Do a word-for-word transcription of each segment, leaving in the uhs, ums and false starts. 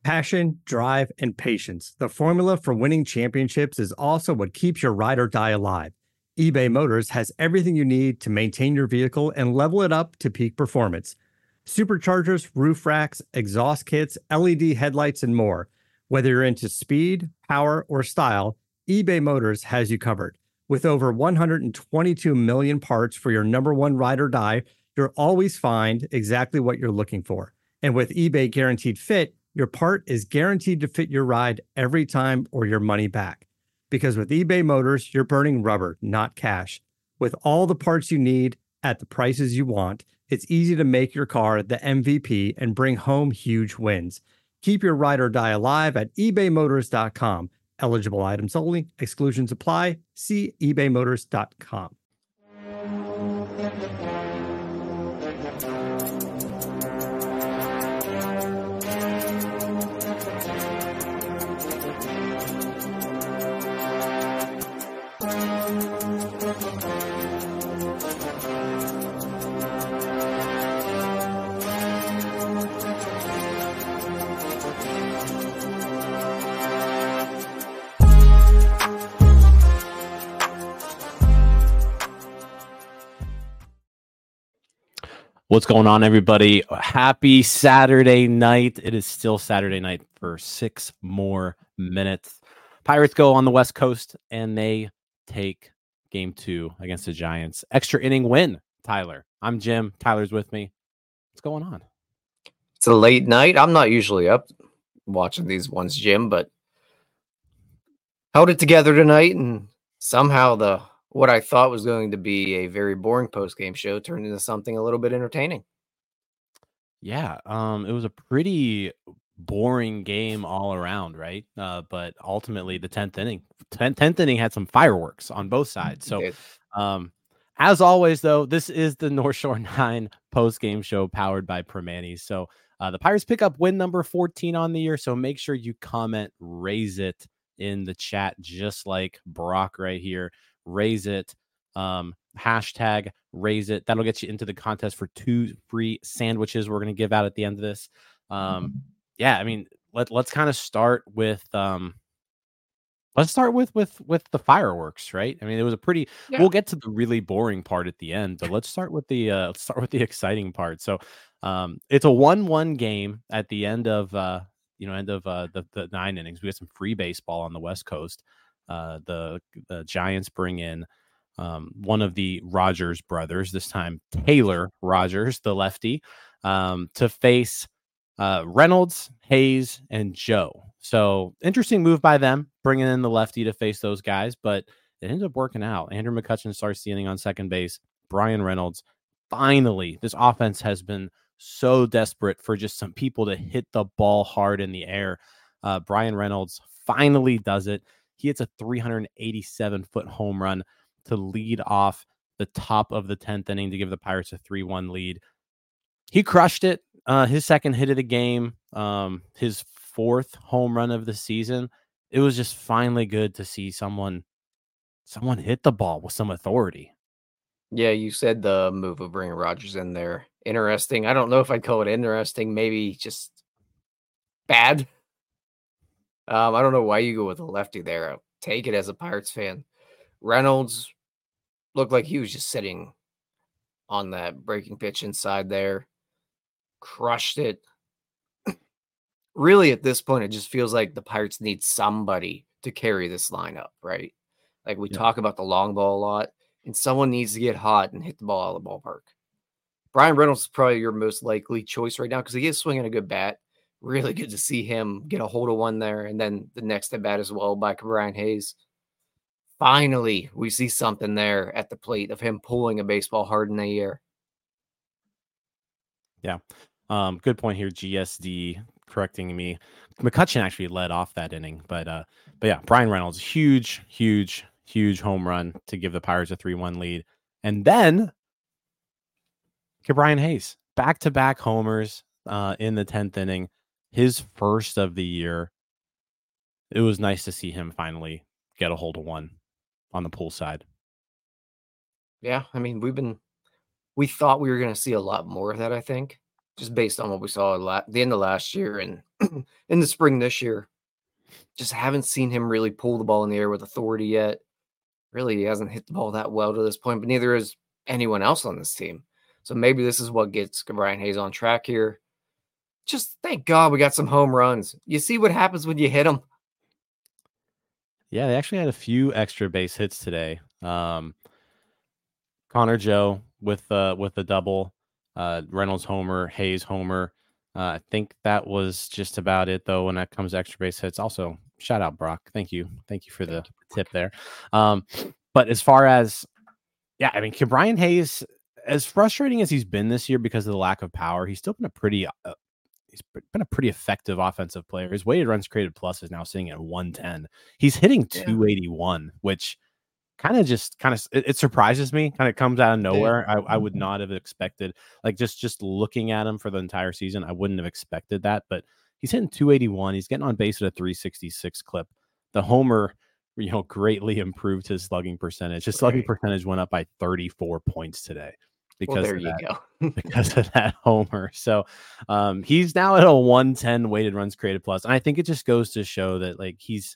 Passion, drive, and patience. The formula for winning championships is also what keeps your ride or die alive. eBay Motors has everything you need to maintain your vehicle and level it up to peak performance. Superchargers, roof racks, exhaust kits, L E D headlights, and more. Whether you're into speed, power, or style, eBay Motors has you covered. With over one hundred twenty-two million parts for your number one ride or die, you'll always find exactly what you're looking for. And with eBay Guaranteed Fit, your part is guaranteed to fit your ride every time or your money back. Because with eBay Motors, you're burning rubber, not cash. With all the parts you need at the prices you want, it's easy to make your car the M V P and bring home huge wins. Keep your ride or die alive at ebay motors dot com. Eligible items only. Exclusions apply. See ebay motors dot com. What's going on, everybody? Happy Saturday night. It is still Saturday night for six more minutes. Pirates go on the West Coast, and they take game two against the Giants. Extra inning win, Tyler. I'm Jim. Tyler's with me. What's going on? It's a late night. I'm not usually up watching these ones, Jim, but held it together tonight, and somehow the what I thought was going to be a very boring post-game show turned into something a little bit entertaining. Yeah, um, it was a pretty boring game all around, right? Uh, but ultimately, the tenth inning, tenth inning had some fireworks on both sides. So, um, as always, though, this is the North Shore nine post-game show powered by Primanti. So, uh, the Pirates pick up win number fourteen on the year. So make sure you comment, raise it in the chat, just like Brock right here. Raise it, um, hashtag raise it. That'll get you into the contest for two free sandwiches we're going to give out at the end of this. Um, yeah, I mean, let, let's kind of start with, um, let's start with, with, with the fireworks, right? I mean, it was a pretty, yeah. We'll get to the really boring part at the end, but let's start with the, uh, let's start with the exciting part. So, um, it's a one one game at the end of, uh, you know, end of, uh, the, the nine innings. We got some free baseball on the West Coast. Uh, the, the Giants bring in um, one of the Rogers brothers, this time Taylor Rogers, the lefty, um, to face uh, Reynolds, Hayes, and Joe. So interesting move by them, bringing in the lefty to face those guys, but it ended up working out. Andrew McCutchen starts stealing on second base. Brian Reynolds, finally, this offense has been so desperate for just some people to hit the ball hard in the air. Uh, Brian Reynolds finally does it. He hits a three hundred eighty-seven foot home run to lead off the top of the tenth inning to give the Pirates a three one lead. He crushed it. Uh, his second hit of the game, um, his fourth home run of the season. It was just finally good to see someone, someone hit the ball with some authority. Yeah, you said the move of bringing Rogers in there. Interesting. I don't know if I'd call it interesting. Maybe just bad. Um, I don't know why you go with a lefty there. I'll take it as a Pirates fan. Reynolds looked like he was just sitting on that breaking pitch inside there. Crushed it. Really, at this point, it just feels like the Pirates need somebody to carry this lineup, right? Like we yeah. talk about the long ball a lot, and someone needs to get hot and hit the ball out of the ballpark. Brian Reynolds is probably your most likely choice right now because he is swinging a good bat. Really good to see him get a hold of one there. And then the next at bat as well by Brian Hayes. Finally, we see something there at the plate of him pulling a baseball hard in the air. Yeah. Um, good point here. G S D correcting me. McCutchen actually led off that inning, but, uh, but yeah, Brian Reynolds, huge, huge, huge home run to give the Pirates a three one lead. And then Brian Hayes, back-to-back homers uh, in the tenth inning. His first of the year. It was nice to see him finally get a hold of one on the pull side. Yeah, I mean, we've been, we thought we were going to see a lot more of that, I think. just based on what we saw at la- the end of last year and in the spring this year. Just haven't seen him really pull the ball in the air with authority yet. Really, he hasn't hit the ball that well to this point, but neither is anyone else on this team. So maybe this is what gets Brian Hayes on track here. Just thank God we got some home runs. You see what happens when you hit them. Yeah, they actually had a few extra base hits today. Um, Connor Joe with uh, with the double, uh, Reynolds homer, Hayes homer. Uh, I think that was just about it, though, when it comes to extra base hits. Also, shout out Brock. Thank you. Thank you for the tip there. Um, but as far as, yeah, I mean, Brian Hayes, as frustrating as he's been this year because of the lack of power, he's still been a pretty, uh, he's been a pretty effective offensive player. His weighted runs created plus is now sitting at one ten. He's hitting two eighty-one, which kind of just kind of it, it surprises me. Kind of comes out of nowhere. Yeah. I, I would not have expected, like just just looking at him for the entire season, I wouldn't have expected that. But he's hitting two eighty-one. He's getting on base at a three sixty-six clip. The homer, you know, greatly improved his slugging percentage. His slugging right. percentage went up by thirty-four points today because well, there of you that, go. because of that homer. So um, he's now at a one ten weighted runs created plus, and I think it just goes to show that like he's.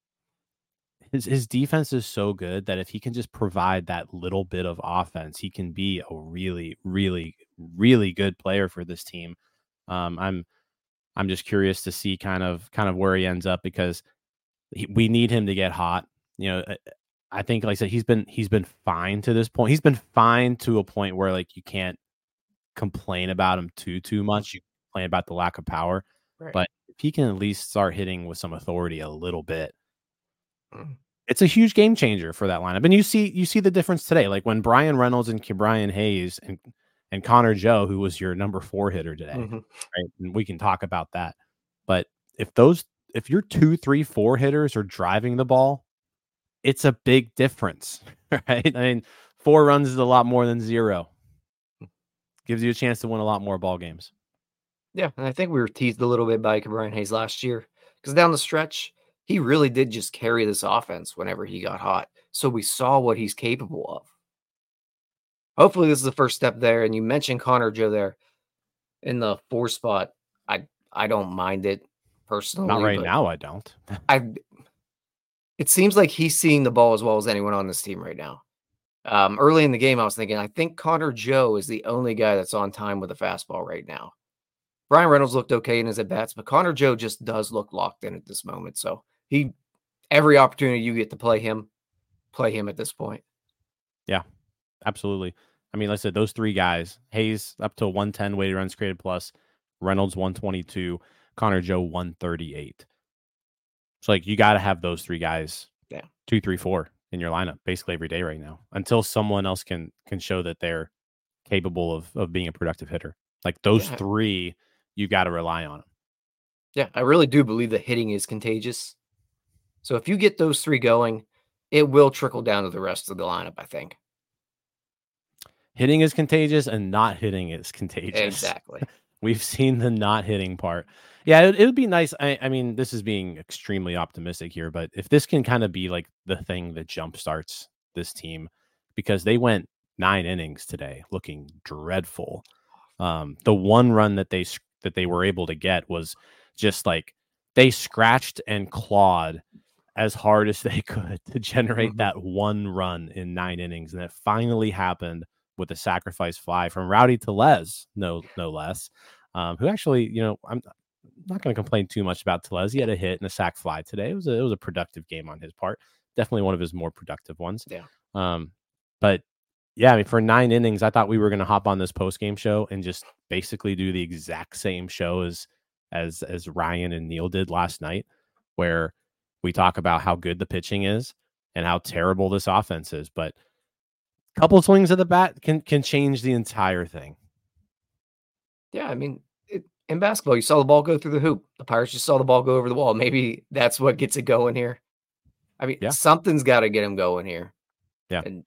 His his defense is so good that if he can just provide that little bit of offense, he can be a really, really, really good player for this team. Um, I'm I'm just curious to see kind of kind of where he ends up because he, we need him to get hot. You know, I think, like I said, he's been he's been fine to this point. He's been fine to a point where like you can't complain about him too too much. You complain about the lack of power, right. But if he can at least start hitting with some authority a little bit. It's a huge game changer for that lineup. And you see you see the difference today. Like when Brian Reynolds and Brian Hayes and, and Connor Joe, who was your number four hitter today, mm-hmm. right? And we can talk about that. But if those if your two, three, four hitters are driving the ball, it's a big difference. Right? I mean, four runs is a lot more than zero. Gives you a chance to win a lot more ball games. Yeah, and I think we were teased a little bit by Brian Hayes last year. Because down the stretch, he really did just carry this offense whenever he got hot. So we saw what he's capable of. Hopefully this is the first step there. And you mentioned Connor Joe there in the four spot. I I don't mind it personally. Not right now, I don't. I. It seems like he's seeing the ball as well as anyone on this team right now. Um, early in the game, I was thinking, I think Connor Joe is the only guy that's on time with a fastball right now. Brian Reynolds looked okay in his at-bats, but Connor Joe just does look locked in at this moment. So he, every opportunity you get to play him, play him at this point. Yeah, absolutely. I mean, like I said, those three guys, Hayes up to one ten weighted runs created plus, Reynolds one twenty-two, Connor Joe one thirty-eight. So like you got to have those three guys, yeah, two, three, four in your lineup basically every day right now until someone else can can show that they're capable of of being a productive hitter. Like those yeah. three, you got to rely on them. Yeah, I really do believe that hitting is contagious. So if you get those three going, it will trickle down to the rest of the lineup, I think. Hitting is contagious and not hitting is contagious. Exactly. We've seen the not hitting part. Yeah, it, it would be nice. I, I mean, this is being extremely optimistic here, but if this can kind of be like the thing that jumpstarts this team, because they went nine innings today looking dreadful. Um, the one run that they that they were able to get was just like they scratched and clawed as hard as they could to generate mm-hmm. that one run in nine innings, and it finally happened with a sacrifice fly from Rowdy Tellez, no no less, um, who actually, you know, I'm not going to complain too much about Tellez. He had a hit and a sac fly today. It was a, it was a productive game on his part. Definitely one of his more productive ones. Yeah. Um, but yeah, I mean, for nine innings, I thought we were going to hop on this post game show and just basically do the exact same show as as as Ryan and Neil did last night, where we talk about how good the pitching is and how terrible this offense is. But a couple swings of the bat can can change the entire thing. Yeah, I mean, it, in basketball, you saw the ball go through the hoop. The Pirates just saw the ball go over the wall. Maybe that's what gets it going here. I mean, yeah. something's got to get him going here. Yeah. And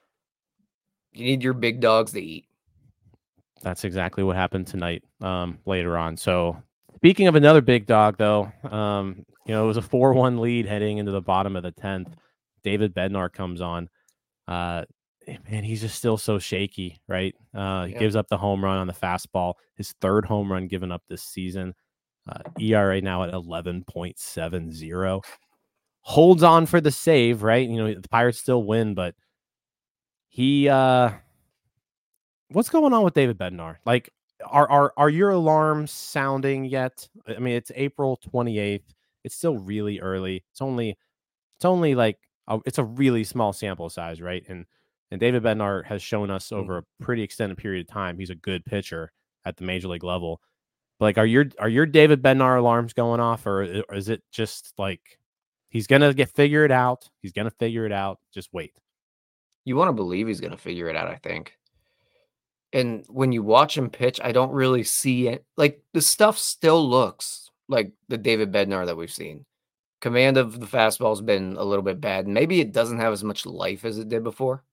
you need your big dogs to eat. That's exactly what happened tonight um, later on. So speaking of another big dog, though, um, you know, it was a four one lead heading into the bottom of the tenth. David Bednar comes on. Uh, man, he's just still so shaky, right? Uh, he Yeah. gives up the home run on the fastball, his third home run given up this season. Uh, E R A now at eleven point seven zero. Holds on for the save, right? You know, the Pirates still win, but he, uh, what's going on with David Bednar? Like, are are are your alarms sounding yet? I mean, it's April twenty-eighth. It's still really early. It's only it's only like a, it's a really small sample size, right? And and David Bednar has shown us over a pretty extended period of time he's a good pitcher at the major league level. But like, are your are your David Bednar alarms going off, or is it just like he's gonna get figured out? He's gonna figure it out. Just wait. You want to believe he's gonna figure it out, I think. And when you watch him pitch, I don't really see it. Like, the stuff still looks like the David Bednar that we've seen. Command of the fastball has been a little bit bad. Maybe it doesn't have as much life as it did before.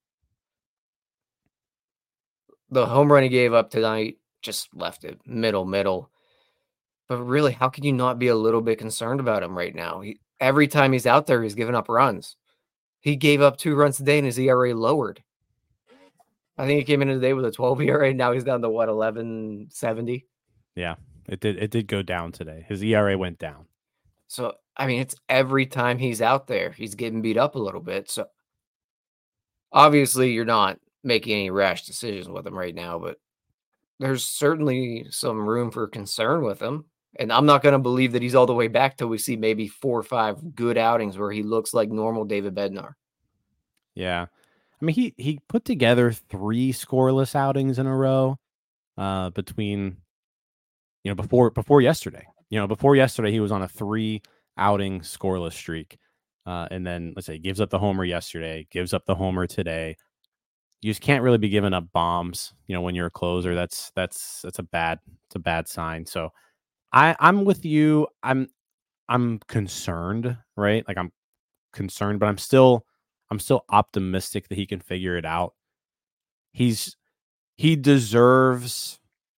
The home run he gave up tonight just left it middle, middle. But really, how can you not be a little bit concerned about him right now? He, every time he's out there, he's giving up runs. He gave up two runs today and his E R A lowered. I think he came in today with a twelve E R A. Now he's down to what, eleven seventy? Yeah, it did. It did go down today. His E R A went down. So, I mean, it's every time he's out there, he's getting beat up a little bit. So, obviously, you're not making any rash decisions with him right now, but there's certainly some room for concern with him. And I'm not going to believe that he's all the way back till we see maybe four or five good outings where he looks like normal David Bednar. Yeah. I mean, he he put together three scoreless outings in a row uh, between, you know, before before yesterday. You know, before yesterday, he was on a three outing scoreless streak. Uh, and then, let's say, gives up the homer yesterday, gives up the homer today. You just can't really be giving up bombs, you know, when you're a closer. That's that's that's a bad it's a bad sign. So I I'm with you. I'm I'm concerned, right? Like, I'm concerned, but I'm still I'm still optimistic that he can figure it out. He's he deserves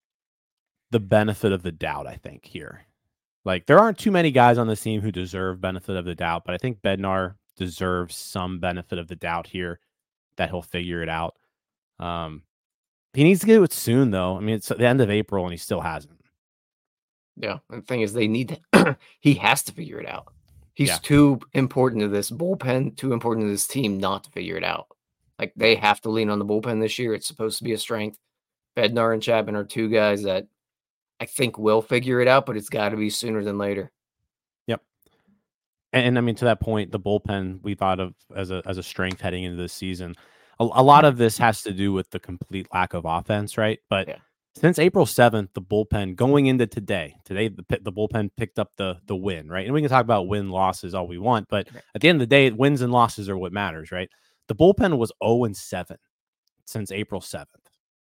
the benefit of the doubt, I think, here. Like, there aren't too many guys on this team who deserve benefit of the doubt, but I think Bednar deserves some benefit of the doubt here that he'll figure it out. Um, he needs to get it soon, though. I mean, it's the end of April and he still hasn't. Yeah, and the thing is, they need to, he has to figure it out. He's Yeah. too important to this bullpen, too important to this team not to figure it out. Like, they have to lean on the bullpen this year. It's supposed to be a strength. Bednar and Chapman are two guys that I think will figure it out, but it's got to be sooner than later. Yep. And, and I mean, to that point, the bullpen we thought of as a as a strength heading into this season. A, a lot of this has to do with the complete lack of offense, right? But Yeah. since April seventh, the bullpen going into today, today the, the bullpen picked up the the win, right? And we can talk about win losses all we want, but Right. at the end of the day, wins and losses are what matters, right? The bullpen was oh and seven since April seventh.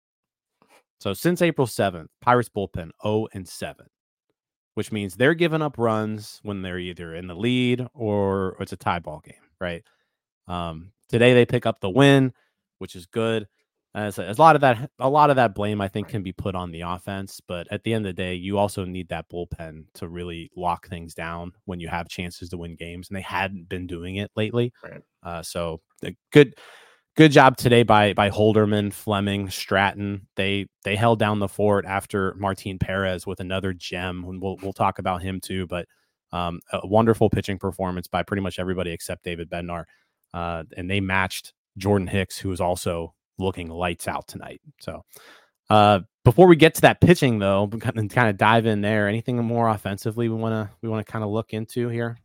So since April seventh, Pirates bullpen oh and seven, which means they're giving up runs when they're either in the lead or it's a tie ball game, right? Um, today they pick up the win, which is good. Uh, so a lot of that, a lot of that blame, I think, can be put on the offense. But at the end of the day, you also need that bullpen to really lock things down when you have chances to win games, and they hadn't been doing it lately. Right. Uh, so a good, good job today by by Holderman, Fleming, Stratton. They they held down the fort after Martin Perez with another gem, and we'll we'll talk about him too. But um, a wonderful pitching performance by pretty much everybody except David Bednar, uh, and they matched Jordan Hicks, who was also looking lights out tonight. So uh, before we get to that pitching, though, and kind of dive in there, anything more offensively we want to we want to kind of look into here?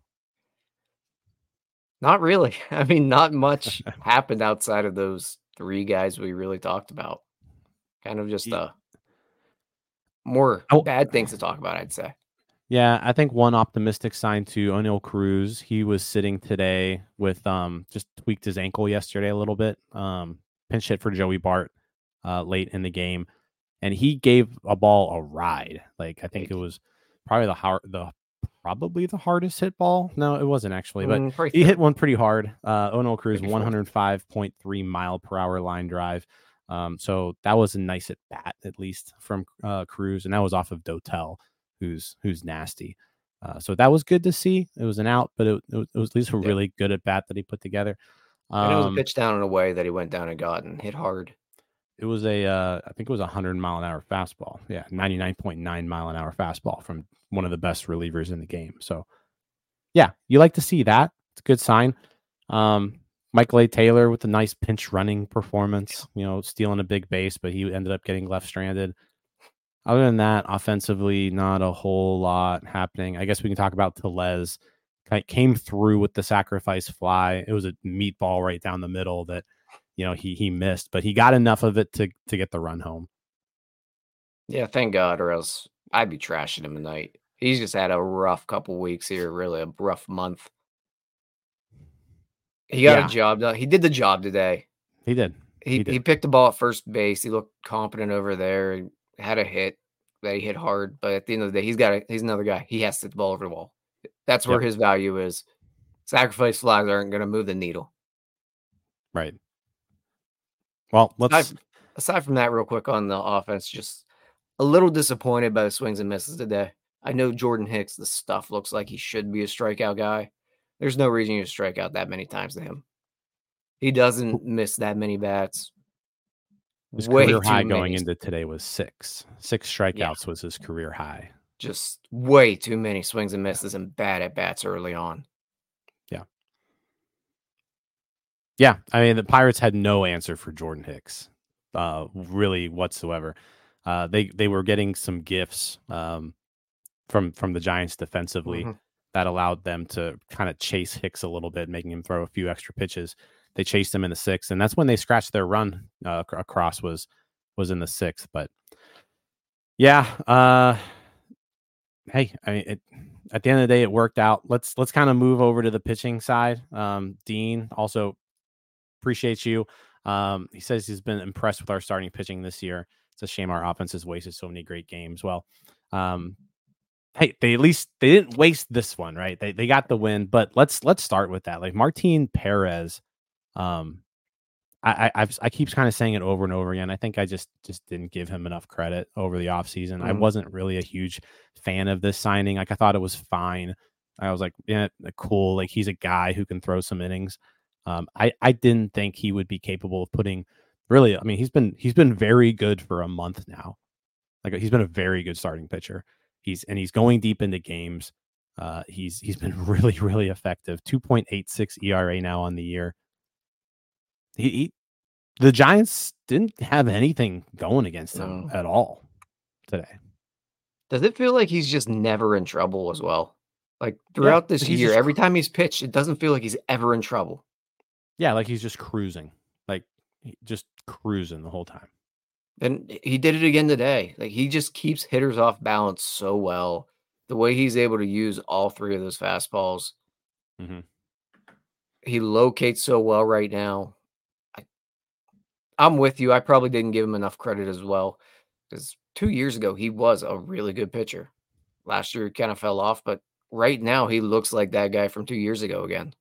Not really. I mean, not much happened outside of those three guys we really talked about. Kind of just uh, more Oh. bad things to talk about, I'd say. Yeah, I think one optimistic sign to Oneil Cruz. He was sitting today with um just tweaked his ankle yesterday a little bit. Um, pinch hit for Joey Bart uh, late in the game, and he gave a ball a ride. Like, I think it was probably the hard, the probably the hardest hit ball. No, it wasn't actually, but Mm, he hit one pretty hard. Uh, Oneil Cruz, Maybe four. one oh five point three mile per hour line drive. Um, so that was a nice at bat, at least from uh, Cruz, and that was off of Dotel, who's who's nasty. Uh, so that was good to see. It was an out, but it, it, was, it was at least a Yeah. really good at bat that he put together. And it was a Um, pitch down and away that he went down and got and hit hard. it was a, uh, I think it was a hundred mile an hour fastball. Yeah, ninety nine point nine mile an hour fastball from one of the best relievers in the game. So, yeah, you like to see that. It's a good sign. Um, Michael A. Taylor with a nice pinch running performance. You know, stealing a big base, but he ended up getting left stranded. Other than that, offensively, not a whole lot happening. I guess we can talk about Tellez. Came through with the sacrifice fly. It was a meatball right down the middle that, you know, he he missed, but he got enough of it to to get the run home. Yeah, thank God, or else I'd be trashing him tonight. He's just had a rough couple weeks here, really a rough month. He got Yeah. a job done. He did the job today. He did. He He did. he picked the ball at first base. He looked competent over there. He had a hit that he hit hard, but at the end of the day, he's got a, he's another guy. He has to hit the ball over the wall. That's where Yep. his value is. Sacrifice flies aren't going to move the needle. Right. Well, let's Aside, aside from that, real quick on the offense, just a little disappointed by the swings and misses today. I know Jordan Hicks, the stuff looks like he should be a strikeout guy. There's no reason you to strike out that many times to him. He doesn't miss that many bats. his Way career too high going many. into today was six. Six strikeouts was his career high. Just way too many swings and misses and bad at bats early on. Yeah. Yeah. I mean, the Pirates had no answer for Jordan Hicks, uh, really whatsoever. Uh, they they were getting some gifts um, from from the Giants defensively Mhm. that allowed them to kind of chase Hicks a little bit, making him throw a few extra pitches. They chased him in the sixth, and that's when they scratched their run uh, ac- across was was in the sixth. But yeah, uh, hey, I mean, it, at the end of the day, it worked out. Let's let's kind of move over to the pitching side. Um, Dean also appreciates you. Um, he says he's been impressed with our starting pitching this year. It's a shame our offense has wasted so many great games. Well, um, hey, they at least they didn't waste this one, right? They they got the win, but let's let's start with that. Like Martin Perez, um, I I I've, I keep kind of saying it over and over again. I think I just just didn't give him enough credit over the offseason. I Mhm. wasn't really a huge fan of this signing. Like I thought it was fine. I was like, yeah, cool. Like he's a guy who can throw some innings. Um, I I didn't think he would be capable of putting. Really, I mean, he's been he's been very good for a month now. Like he's been a very good starting pitcher. He's and he's going deep into games. Uh, he's he's been really really effective. two point eight six E R A now on the year. He, he the Giants didn't have anything going against him No. at all today. Does it feel like he's just never in trouble as well? Like throughout this he's year, just every cr- time he's pitched, it doesn't feel like he's ever in trouble. Yeah, like he's just cruising, like he- just cruising the whole time. And he did it again today. Like he just keeps hitters off balance so well. The way he's able to use all three of those fastballs, hmm he locates so well right now. I, I'm with you. I probably didn't give him enough credit as well because two years ago he was a really good pitcher. Last year he kind of fell off, but right now he looks like that guy from two years ago again.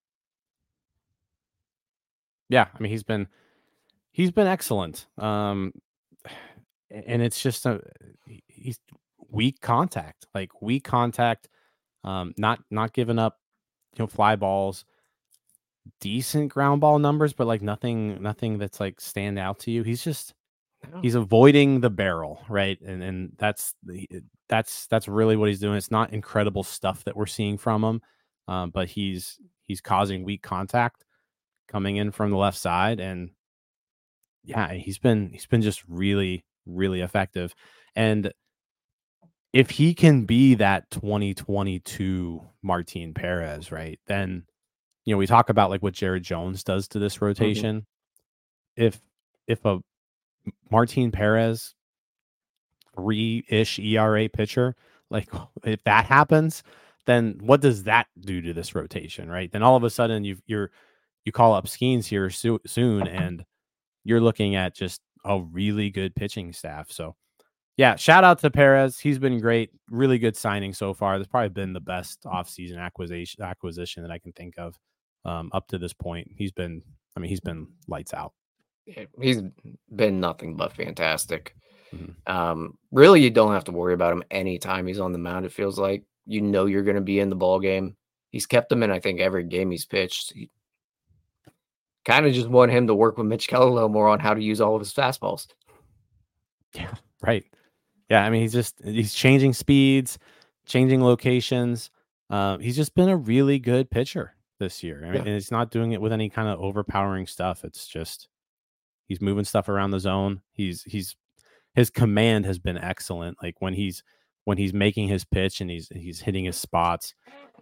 Yeah, I mean he's been he's been excellent. Um, and it's just a he's weak contact, like weak contact, um, not not giving up, you know, fly balls, decent ground ball numbers, but like nothing nothing that's like stand out to you. He's just Yeah. he's avoiding the barrel, right? And and that's the that's that's really what he's doing. It's not incredible stuff that we're seeing from him, um, but he's he's causing weak contact coming in from the left side, and yeah, he's been he's been just really really effective. And if he can be that twenty twenty-two Martin Perez, right? Then you know, we talk about like what Jared Jones does to this rotation. If if a Martin Perez three-ish E R A pitcher, like if that happens, then what does that do to this rotation, right? Then all of a sudden you you're you call up Skeens here so, soon, and you're looking at just a really good pitching staff. So yeah, shout out to Perez. He's been great. Really good signing so far. That's probably been the best offseason acquisition acquisition that I can think of um, up to this point. He's been, I mean, he's been lights out. Yeah, he's been nothing but fantastic. Mhm. Um, really, you don't have to worry about him anytime he's on the mound. It feels like you know you're going to be in the ball game. He's kept them in, I think, every game he's pitched. He, kind of just want him to work with Mitch Keller a little more on how to use all of his fastballs. Yeah, right. Yeah, I mean, he's just he's changing speeds, changing locations. Uh, he's just been a really good pitcher this year. I mean, Yeah. and he's not doing it with any kind of overpowering stuff. It's just he's moving stuff around the zone. He's he's his command has been excellent. Like when he's when he's making his pitch and he's he's hitting his spots,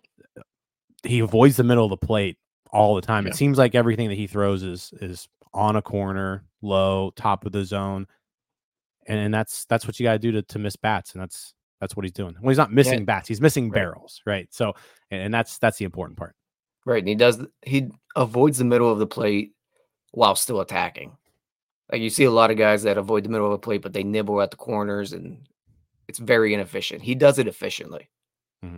he avoids the middle of the plate all the time. Yeah. It seems like everything that he throws is is on a corner, low, top of the zone. And, and that's that's what you got to do to to miss bats, and that's that's what he's doing. Well, he's not missing Yeah. bats; he's missing Right. barrels, right? So, and, and that's that's the important part. Right, and he does he avoids the middle of the plate while still attacking. Like you see a lot of guys that avoid the middle of the plate, but they nibble at the corners, and it's very inefficient. He does it efficiently. Mm-hmm.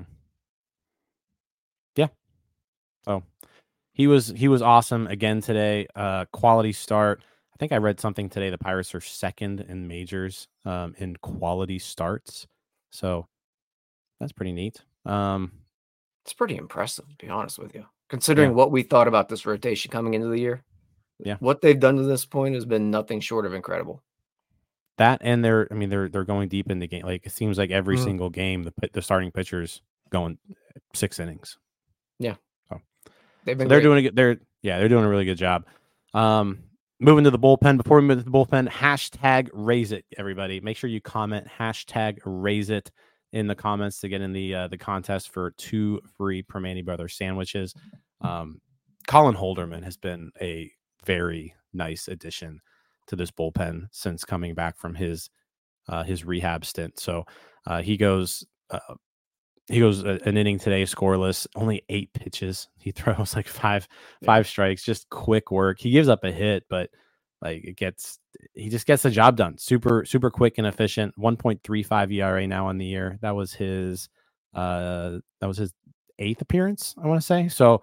Yeah. Oh, he was he was awesome again today. Uh, quality start. I think I read something today. The Pirates are second in majors um, in quality starts, so that's pretty neat. Um, It's pretty impressive, to be honest with you, considering Yeah. what we thought about this rotation coming into the year. Yeah. What they've done to this point has been nothing short of incredible. That and they're, I mean, they're they're going deep in the game. Like it seems like every Mhm. single game, the pi- the starting pitcher's going six innings. Yeah. So, They've so been they're great. doing a good. They're yeah, they're doing a really good job. Um, moving to the bullpen. Before we move to the bullpen, hashtag raise it, everybody. Make sure you comment hashtag raise it in the comments to get in the uh, the contest for two free Permane Brothers sandwiches. Um, Colin Holderman has been a very nice addition to this bullpen since coming back from his uh, his rehab stint. So uh, he goes uh, he goes a, an inning today, scoreless, only eight pitches. He throws like five Yeah. five strikes, just quick work. He gives up a hit, but like it gets he just gets the job done. Super super quick and efficient. one point three five E R A now on the year. That was his uh that was his eighth appearance, I want to say. So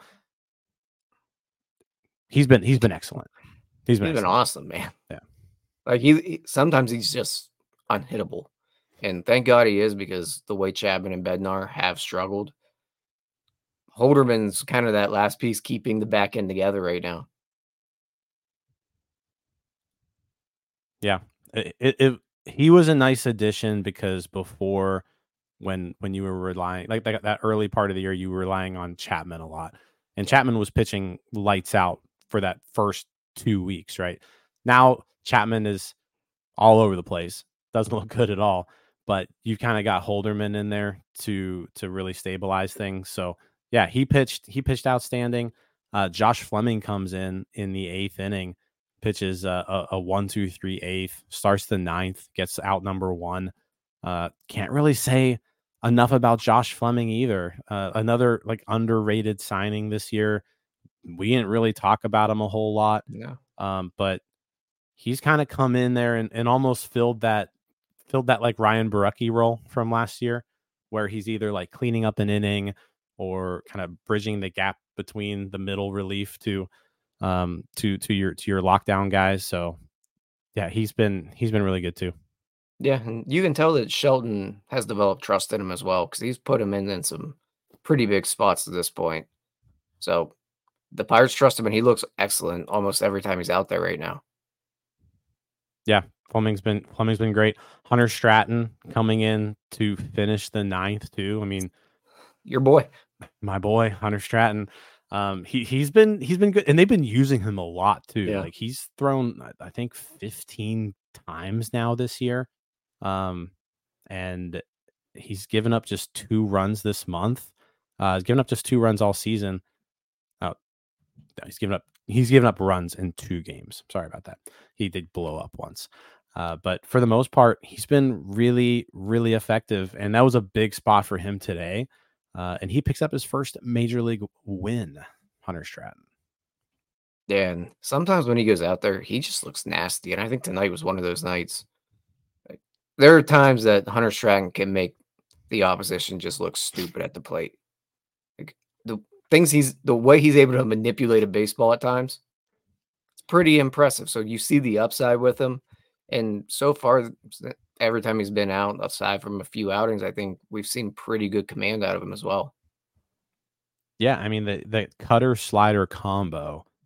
he's been he's been excellent. He's been, He's been excellent. awesome, man. Yeah. Like he, he sometimes he's just unhittable. And thank God he is, because the way Chapman and Bednar have struggled, Holderman's kind of that last piece keeping the back end together right now. Yeah, it, it, it he was a nice addition because before, when when you were relying like that, that early part of the year, you were relying on Chapman a lot, and Chapman was pitching lights out for that first two weeks. Right now, Chapman is all over the place, doesn't look good at all. But you kind of got Holderman in there to to really stabilize things. So yeah, he pitched he pitched outstanding. Uh, Josh Fleming comes in in the eighth inning, pitches a, a, a one, two, three, eighth, starts the ninth, gets out number one. Uh, can't really say enough about Josh Fleming either. Uh, another like underrated signing this year. We didn't really talk about him a whole lot, Yeah. um, but he's kind of come in there and, and almost filled that filled that like Ryan Barucki role from last year, where he's either like cleaning up an inning or kind of bridging the gap between the middle relief to um to to your to your lockdown guys. So yeah, he's been he's been really good too. Yeah, and you can tell that Shelton has developed trust in him as well, because he's put him in, in some pretty big spots at this point. So the Pirates trust him, and he looks excellent almost every time he's out there right now. Yeah, Fleming's been Fleming's been great. Hunter Stratton coming in to finish the ninth too. I mean, Your boy. my boy Hunter Stratton. Um, he he's been he's been good, and they've been using him a lot too. Yeah. Like he's thrown, I think, fifteen times now this year, um, and he's given up just two runs this month. Uh, he's given up just two runs all season. Oh, he's given up he's given up runs in two games. Sorry about that. He did blow up once. Uh, but for the most part, he's been really, really effective. And that was a big spot for him today. Uh, and he picks up his first major league win, Hunter Stratton. Yeah, and sometimes when he goes out there, he just looks nasty. And I think tonight was one of those nights. Like, there are times that Hunter Stratton can make the opposition just look stupid at the plate. Like the things he's the way he's able to manipulate a baseball at times, it's pretty impressive. So you see the upside with him. And so far, every time he's been out, aside from a few outings, I think we've seen pretty good command out of him as well. Yeah, I mean, the, the cutter slider combo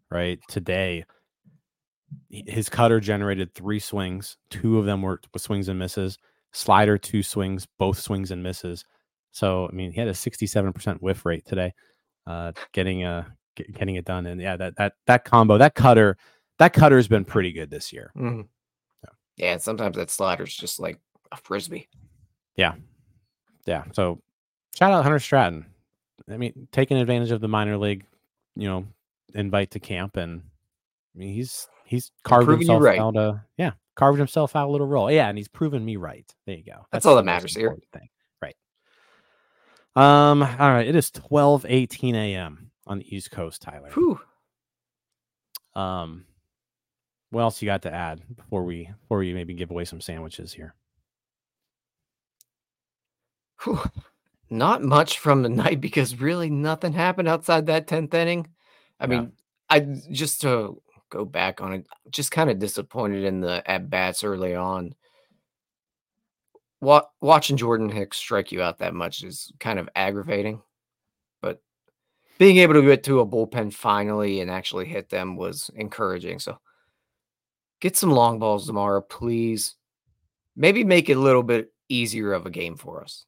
right? Today, his cutter generated three swings. Two of them were with swings and misses. Slider, two swings, both swings and misses. So, I mean, he had a sixty-seven percent whiff rate today, uh, getting a get, getting it done. And yeah, that that that combo, that cutter, that cutter has been pretty good this year. Mm-hmm. Yeah. yeah, and sometimes that slider's just like a frisbee. Yeah, yeah. So, shout out Hunter Stratton. I mean, taking advantage of the minor league, you know, invite to camp, and I mean, he's he's carved himself right. out a yeah, carved himself out a little role. Yeah, and he's proven me right. There you go. That's, That's all that matters here. Thing. Right. Um. All right. It is twelve eighteen a.m. on the East Coast, Tyler. Whew. Um. What else you got to add before we before we maybe give away some sandwiches here? Whew. Not much from the night because really nothing happened outside that tenth inning. I yeah. mean, I just to go back on it, just kind of disappointed in the at bats early on. Wa- watching Jordan Hicks strike you out that much is kind of aggravating, but being able to get to a bullpen finally and actually hit them was encouraging. So get some long balls tomorrow, please. Maybe make it a little bit easier of a game for us.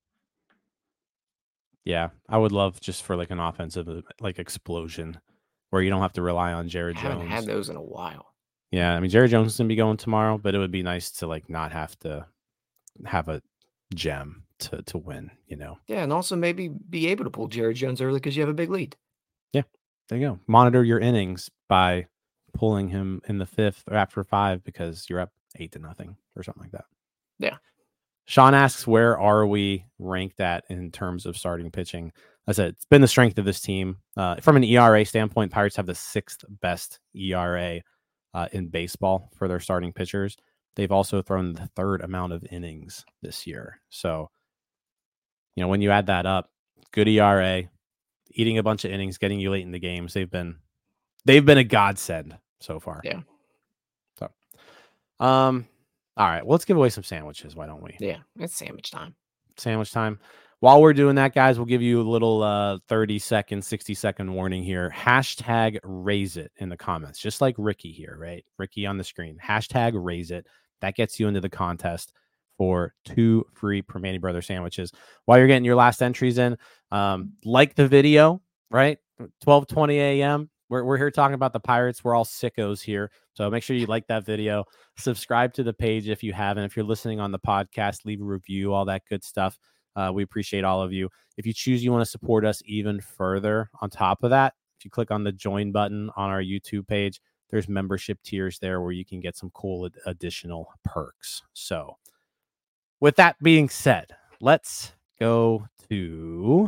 Yeah, I would love just for like an offensive like explosion where you don't have to rely on Jared I Jones. haven't had those in a while. Yeah, I mean Jared Jones is gonna be going tomorrow, but it would be nice to like not have to have a gem to to win, you know. Yeah, and also maybe be able to pull Jared Jones early because you have a big lead. Yeah, there you go. Monitor your innings by pulling him in the fifth or after five because you're up eight to nothing or something like that. Yeah. Sean asks, where are we ranked at in terms of starting pitching? I said, it's been the strength of this team. Uh, from an E R A standpoint, Pirates have the sixth best E R A uh, in baseball for their starting pitchers. They've also thrown the third amount of innings this year. So, you know, when you add that up, good E R A, eating a bunch of innings, getting you late in the games, they've been they've been a godsend so far. Yeah. So, um, all right, well, let's give away some sandwiches. Why don't we? Yeah, it's sandwich time. Sandwich time. While we're doing that, guys, we'll give you a little uh, thirty second, sixty second warning here. Hashtag raise it in the comments, just like Ricky here, right? Ricky on the screen. Hashtag raise it. That gets you into the contest for two free Primanti Brothers sandwiches. While you're getting your last entries in, um, like the video, right? twelve twenty a.m. We're, we're here talking about the Pirates. We're all sickos here. So make sure you like that video. Subscribe to the page if you haven't. If you're listening on the podcast, leave a review, all that good stuff. Uh, we appreciate all of you. If you choose you want to support us even further on top of that, if you click on the join button on our YouTube page, there's membership tiers there where you can get some cool ad- additional perks. So with that being said, let's go to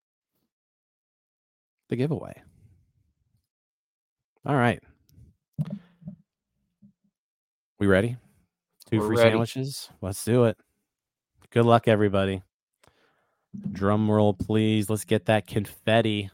the giveaway. All right. We ready? Two We're free ready. sandwiches. Let's do it. Good luck, everybody. Drum roll, please. Let's get that confetti.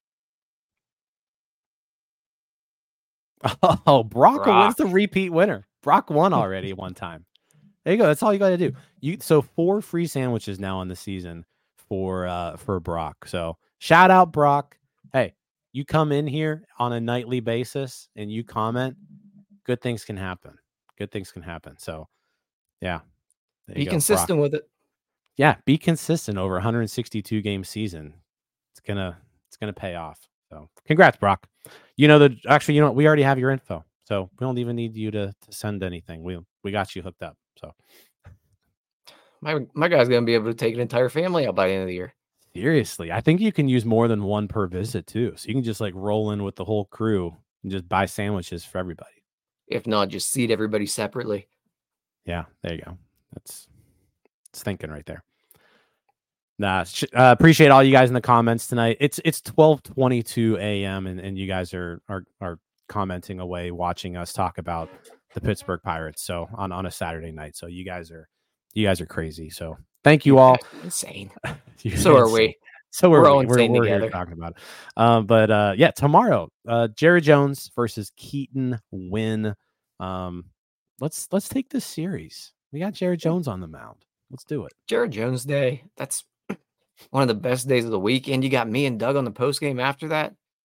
Oh, Brock, Brock. wins the repeat winner. Brock won already one time. There you go. That's all you got to do. You so four free sandwiches now on the season for uh for Brock. So shout out Brock. Hey, you come in here on a nightly basis and you comment, good things can happen. Good things can happen. So yeah. Be consistent Brock. with it. Yeah, be consistent over one hundred sixty-two game season. It's gonna it's gonna pay off. So congrats, Brock. You know the actually, you know we already have your info, so we don't even need you to, to send anything. We we got you hooked up. So my my guy's gonna be able to take an entire family out by the end of the year. Seriously, I think you can use more than one per visit too. So you can just like roll in with the whole crew and just buy sandwiches for everybody. If not, just seat everybody separately. Yeah, there you go. That's it's thinking right there. Nah, sh- uh, appreciate all you guys in the comments tonight. It's it's twelve twenty-two a.m. and, and you guys are, are are commenting away, watching us talk about the Pittsburgh Pirates. So on, on a Saturday night. So you guys are you guys are crazy. So thank you all. Insane. so are we. So we're we're all we. insane we're, we're together. Here talking about it. Um, but uh, yeah, tomorrow, uh, Jared Jones versus Keaton Winn. Um, let's let's take this series. We got Jared Jones on the mound. Let's do it. Jared Jones Day. That's one of the best days of the week. And you got me and Doug on the post game after that.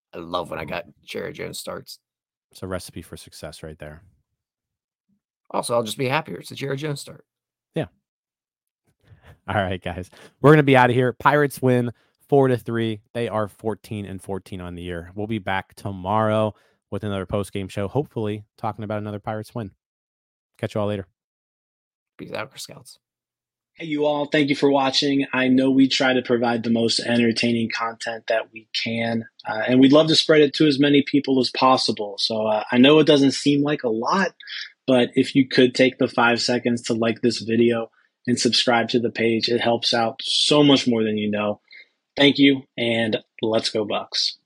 I love when I got Jerry Jones starts. It's a recipe for success right there. Also, I'll just be happier. It's a Jerry Jones start. Yeah. All right, guys. We're going to be out of here. Pirates win four to three. They are fourteen and fourteen on the year. We'll be back tomorrow with another post-game show, hopefully talking about another Pirates win. Catch you all later. Peace out, Girl Scouts. Hey, you all. Thank you for watching. I know we try to provide the most entertaining content that we can, uh, and we'd love to spread it to as many people as possible. So uh, I know it doesn't seem like a lot, but if you could take the five seconds to like this video and subscribe to the page, it helps out so much more than you know. Thank you, and let's go Bucks.